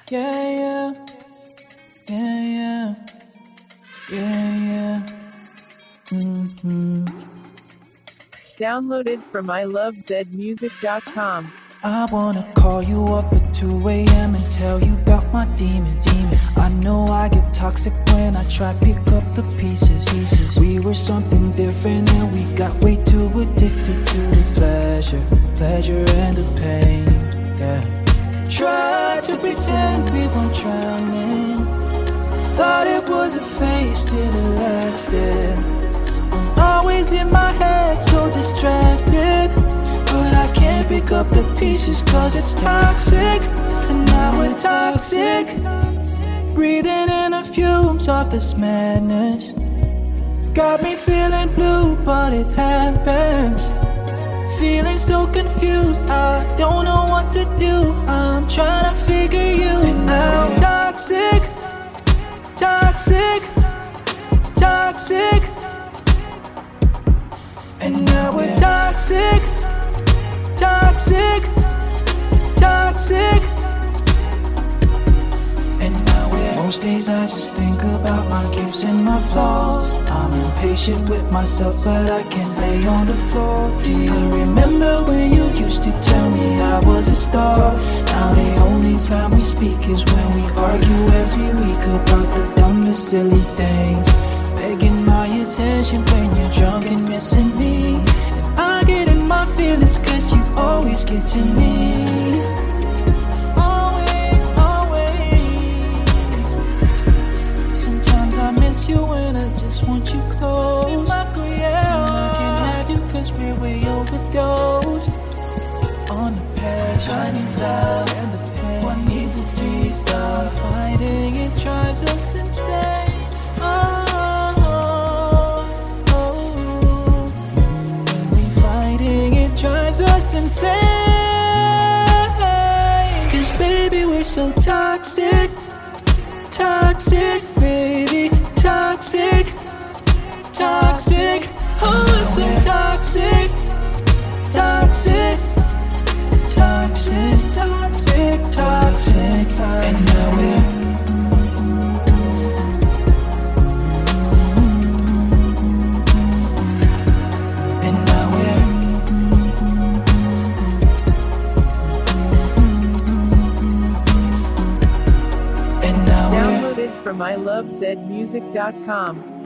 Yeah, yeah, yeah, yeah, yeah, yeah. Downloaded from ilovezmusic.com. I wanna call you up at 2 a.m. and tell you about my demon. I know I get toxic when I try pick up the pieces. We were something different and we got way too addicted to the pleasure and the pain. Yeah. Tried to pretend we weren't drowning. Thought it was a phase till it lasted. I'm always in my head, so distracted. But I can't pick up the pieces cause it's toxic. And now we're toxic. Breathing in the fumes of this madness. Got me feeling blue, but it happens. Feeling so confused, I don't know what to do. I'm trying to figure you out. Toxic, toxic, toxic. And now we're toxic, toxic, toxic. And now we're most days I just think about my gifts and my flaws. I'm impatient with myself, but I can't lay on the floor. Do you remember when you used to tell me I was a star? Now the only time we speak is when we argue every week about the dumbest silly things. Begging my attention when you're drunk and missing me. And I get in my feelings cause you always get to me. Always, always. Sometimes I miss you and I just want you close. And I can't have you cause we're way overdosed on the passion inside and the pain. One evil desire, fighting it drives us insane. Drives us insane. Cause baby we're so toxic. Toxic, baby, toxic. Toxic, oh we're so toxic. Toxic, toxic, toxic, toxic. And now we're From ilovezmusic.com.